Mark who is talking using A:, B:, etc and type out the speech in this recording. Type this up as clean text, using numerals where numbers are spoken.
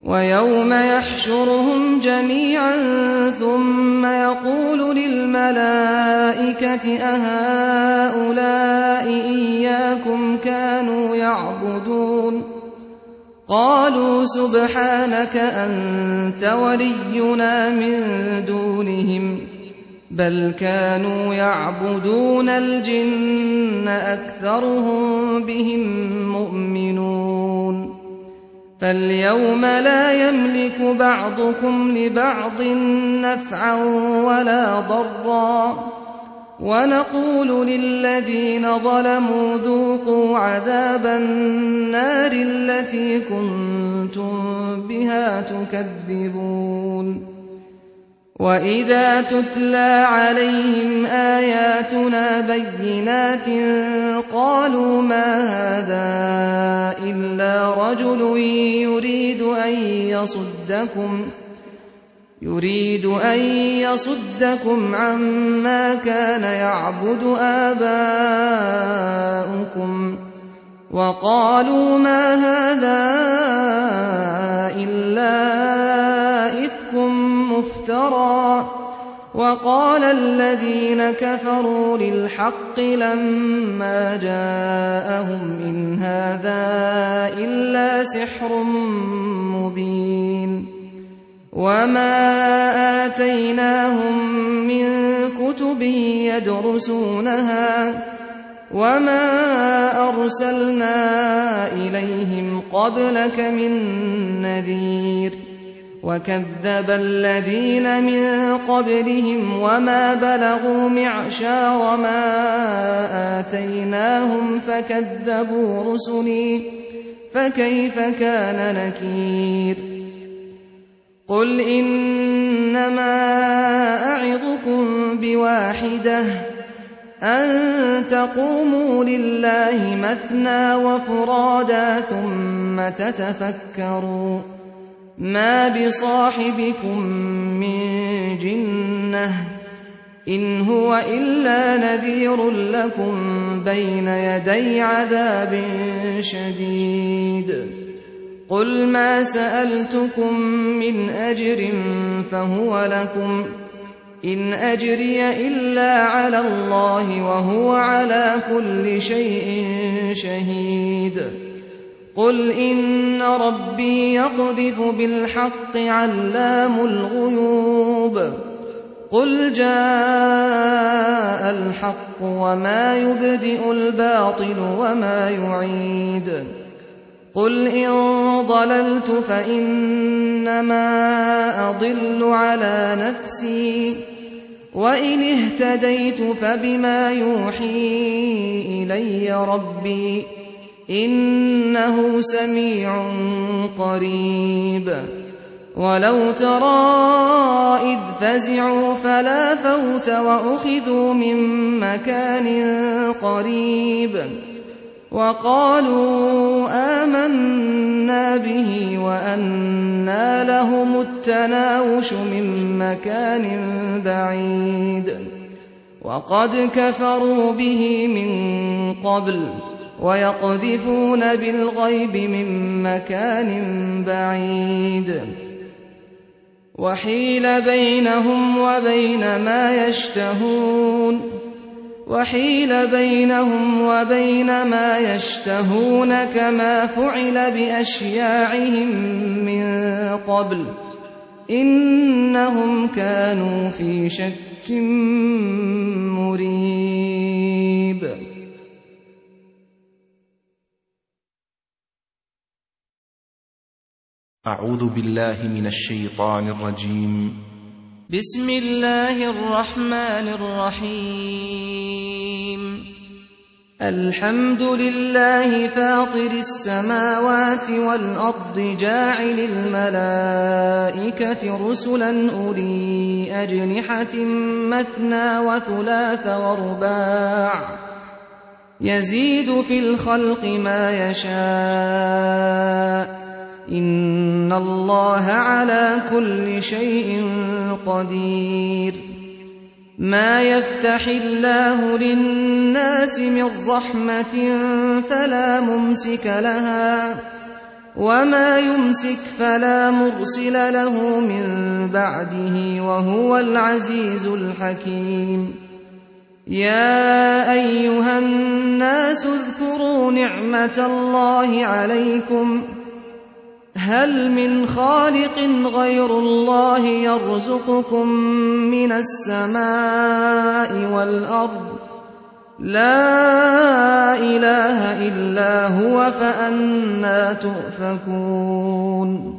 A: ويوم يحشرهم جميعا ثم يقول للملائكة أهؤلاء إياكم كانوا يعبدون قالوا سبحانك أنت ولينا من دونهم بل كانوا يعبدون الجن أكثرهم بهم مؤمنون فاليوم لا يملك بعضكم لبعض نفعا ولا ضرا ونقول للذين ظلموا ذوقوا عذاب النار التي كنتم بها تكذبون وإذا تتلى عليهم آياتنا بينات قالوا ما هذا إلا رجل يريد أن يصدكم عما كان يعبد آباؤكم وقالوا ما هذا إلا إفك مفترى وقال الذين كفروا للحق لما جاءهم إن هذا إلا سحر مبين وما آتيناهم من كتب يدرسونها وما أرسلنا إليهم قبلك من نذير وكذب الذين من قبلهم وما بلغوا معشار ما آتيناهم فكذبوا رسلي فكيف كان نكير قل إنما أعظكم بواحدة أن تقوموا لله مثنى وفرادا ثم تتفكروا ما بصاحبكم من جنة إن هو إلا نذير لكم بين يدي عذاب شديد قل ما سألتكم من أجر فهو لكم إن أجري إلا على الله وهو على كل شيء شهيد قل إن ربي يقذف بالحق علام الغيوب قل جاء الحق وما يبدئ الباطل وما يعيد قل إن ضللت فإنما أضل على نفسي وإن اهتديت فبما يوحي إلي ربي إنه سميع قريب ولو ترى إذ فزعوا فلا فوت وأخذوا من مكان قريب وقالوا آمنا به وأنى لهم التناوش من مكان بعيد وقد كفروا به من قبل ويقذفون بالغيب من مكان بعيد وحيل بينهم وبين ما يشتهون كما فعل بأشياعهم من قبل إنهم كانوا في شك مريب
B: أعوذ بالله من الشيطان الرجيم
A: بسم الله الرحمن الرحيم الحمد لله فاطر السماوات والأرض جاعل الملائكة رسلا أولي أجنحة مثنى وثلاث ورباع يزيد في الخلق ما يشاء إن الله على كل شيء قدير ما يفتح الله للناس من رحمة فلا ممسك لها وما يمسك فلا مرسل له من بعده وهو العزيز الحكيم يا أيها الناس اذكروا نعمة الله عليكم هل من خالق غير الله يرزقكم من السماء والأرض لا إله إلا هو فأنى تؤفكون